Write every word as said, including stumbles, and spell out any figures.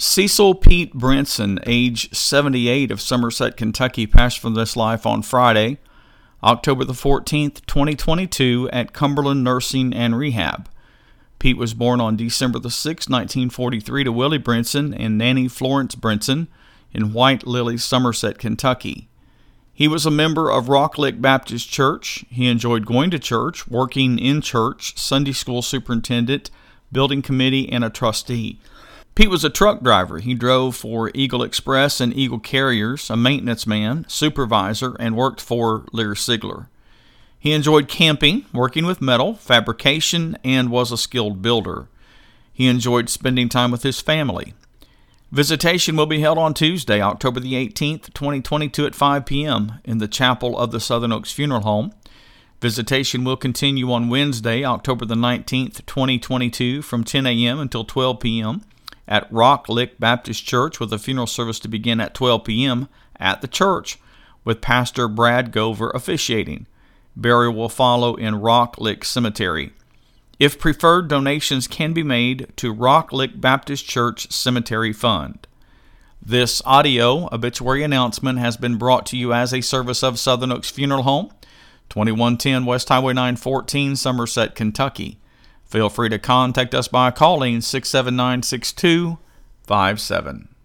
Cecil Pete Brinson, age seventy-eight, of Somerset, Kentucky, passed from this life on Friday, October the fourteenth, twenty twenty-two, at Cumberland Nursing and Rehab. Pete was born on December the sixth, nineteen forty-three, to Willie Brinson and Nanny Florence Brinson in White Lily, Somerset, Kentucky. He was a member of Rock Lick Baptist Church. He enjoyed going to church, working in church, Sunday school superintendent, building committee, and a trustee. Pete was a truck driver. He drove for Eagle Express and Eagle Carriers, a maintenance man, supervisor, and worked for Lear Sigler. He enjoyed camping, working with metal, fabrication, and was a skilled builder. He enjoyed spending time with his family. Visitation will be held on Tuesday, October the eighteenth, twenty twenty-two at five p.m. in the chapel of the Southern Oaks Funeral Home. Visitation will continue on Wednesday, October the nineteenth, twenty twenty-two from ten a.m. until twelve p.m. at Rock Lick Baptist Church, with a funeral service to begin at twelve p.m. at the church, with Pastor Brad Gover officiating. Burial will follow in Rock Lick Cemetery. If preferred, donations can be made to Rock Lick Baptist Church Cemetery Fund. This audio obituary announcement has been brought to you as a service of Southern Oaks Funeral Home, twenty-one ten West Highway nine fourteen, Somerset, Kentucky. Feel free to contact us by calling six seven nine, six two five seven.